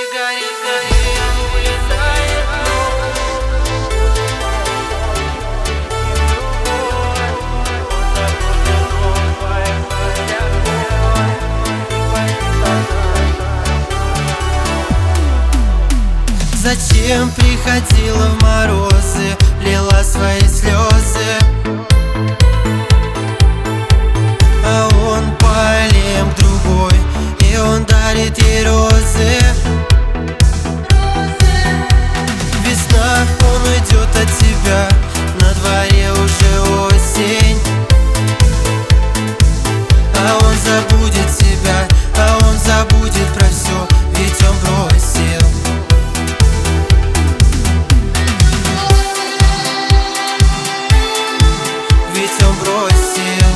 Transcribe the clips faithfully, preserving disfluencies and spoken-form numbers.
Зачем приходила в морозы, лила свои слезы, а он полем другой, и он дарит ей розы. Весна, он уйдет от тебя, на дворе уже осень, а он забудет себя, а он забудет про все, ведь он бросил. Ведь он бросил.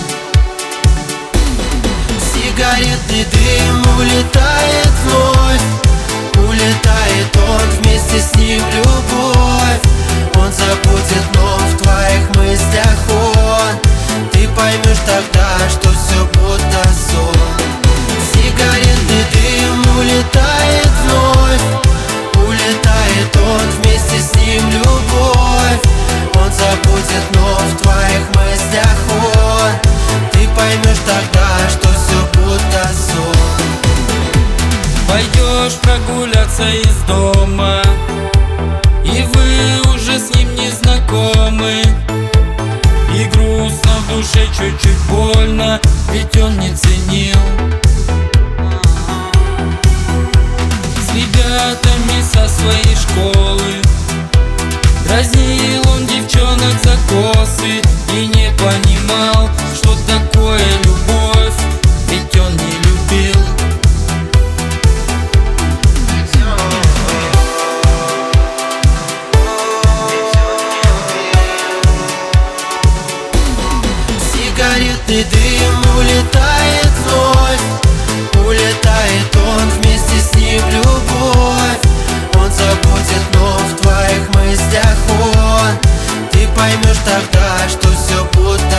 Сигаретный дым улетает вновь, улетает он, вместе с ним любовь. Он забудет, но в твоих мыслях он. Ты поймешь тогда, что все будто сон. Сигаретный дым улетает вновь, улетает он, вместе с ним любовь. Он забудет, но в твоих мыслях он. Ты поймешь тогда, что все будто сон. Пойдешь прогуляться из дома, и вы уже с ним не знакомы. И грустно в душе, чуть-чуть больно, ведь он не ценил. С ребятами со своей школы дразнил он девчонок за косы и не понимал, что такое любовь, ведь он не любил. Сигаретный дым улетает вновь, улетает он, вместе с ним любовь. Он забудет, но в твоих мыслях он. Ты поймешь тогда, что все будто